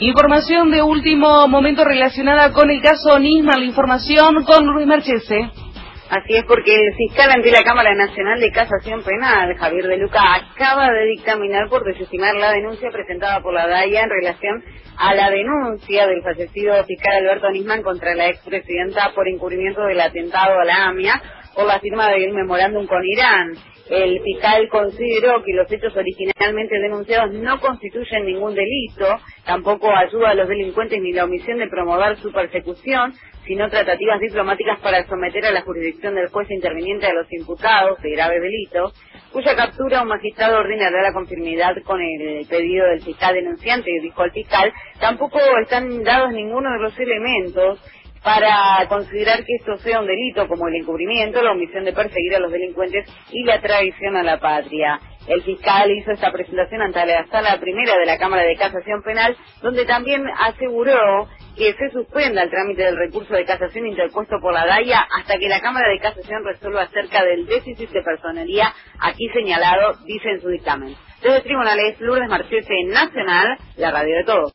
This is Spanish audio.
Información de último momento relacionada con el caso Nisman, la información con Luis Marchese. Así es, porque el fiscal ante la Cámara Nacional de Casación Penal, Javier De Luca, acaba de dictaminar por desestimar la denuncia presentada por la DAIA en relación a la denuncia del fallecido fiscal Alberto Nisman contra la expresidenta por encubrimiento del atentado a la AMIA por la firma del memorándum con Irán. El fiscal consideró que los hechos originalmente denunciados no constituyen ningún delito, tampoco ayuda a los delincuentes ni la omisión de promover su persecución, sino tratativas diplomáticas para someter a la jurisdicción del juez interviniente a los imputados de graves delitos, cuya captura un magistrado ordinará la conformidad con el pedido del fiscal denunciante, dijo el fiscal. Tampoco están dados ninguno de los elementos para considerar que esto sea un delito, como el encubrimiento, la omisión de perseguir a los delincuentes y la traición a la patria. El fiscal hizo esta presentación ante la Sala Primera de la Cámara de Casación Penal, donde también aseguró que se suspenda el trámite del recurso de casación interpuesto por la DAIA hasta que la Cámara de Casación resuelva acerca del déficit de personería aquí señalado, dice en su dictamen. Desde tribunales, Lourdes Marchese, Nacional, la radio de todos.